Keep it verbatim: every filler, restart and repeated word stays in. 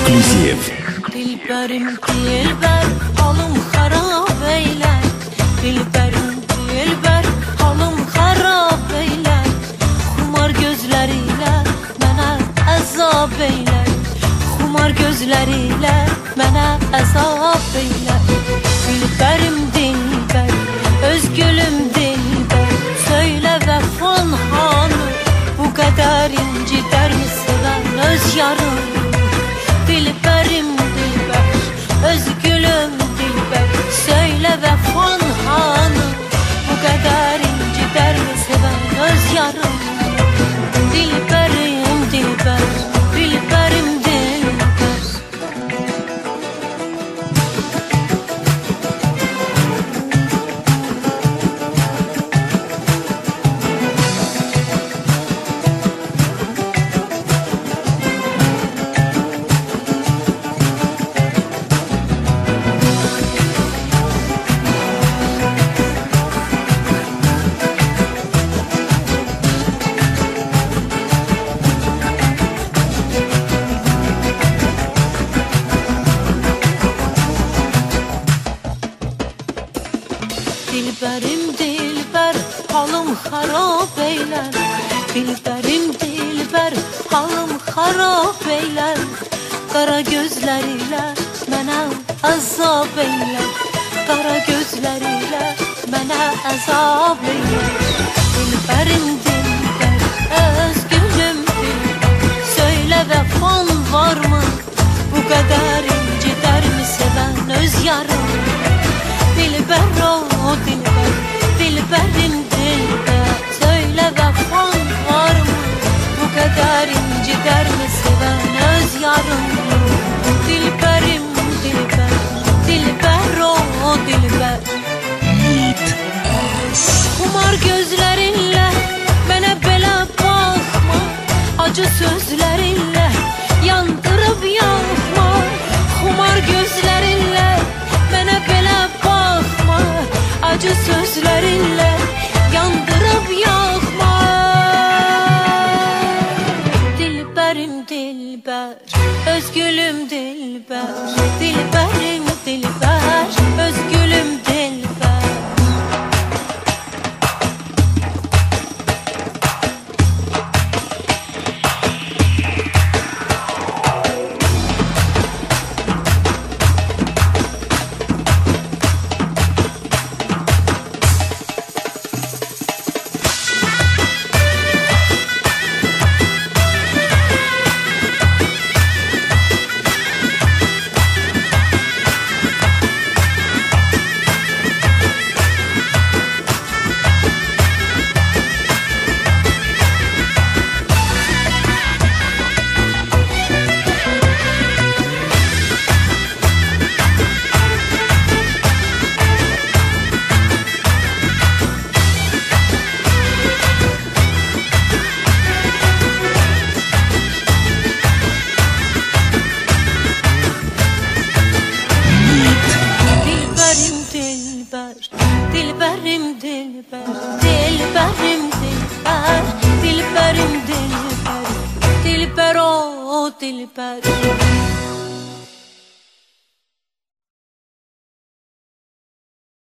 Ekskluziv. Dilberim dilber, halım harap eyler. Dilberim dilber, halım harap eyler. Xumar gözleriyle mənə əzab eylər. Xumar gözleriyle mənə əzab eylər. Dilberim dilber, öz gülüm dilber. Söyle vəfan hanı, bu qədər incider mi sevən öz yarım? Dilberim dilber, öz gülüm dilber. Söyle vəfan hanı, bu qədər incider mi sevən öz yarım? Dilberim dilber, dilberim dilber. Dilberim dilber, halım harap eyler. Dilberim dilber, halım harap eyler. Kara gözleriyle mənə əzab eyler. Kara gözleriyle mənə əzab eyler. Dilberim dilber, öz gülüm dilber. Söyle vəfan var mı, bu kadar incider mi seven öz yarım? Dilber o dilber, dilberim dilber. Söyle vəfan var mı, bu kadar incider mi seven öz yarım? Dilberim dilber, dilber o dilber. Xumar gözlerinle mənə belə baxma, acı sözlerinle yandırıb yakma. Xumar gözlerinle mənə belə baxma, acı sözlerinle yandırıb yakma. Dilberim dilber, öz gülüm dilber. Dilberim dilber, öz gülüm dilber. Dilberim dilber, dilberim dilber. Dilberim dilber, dilber o dilber.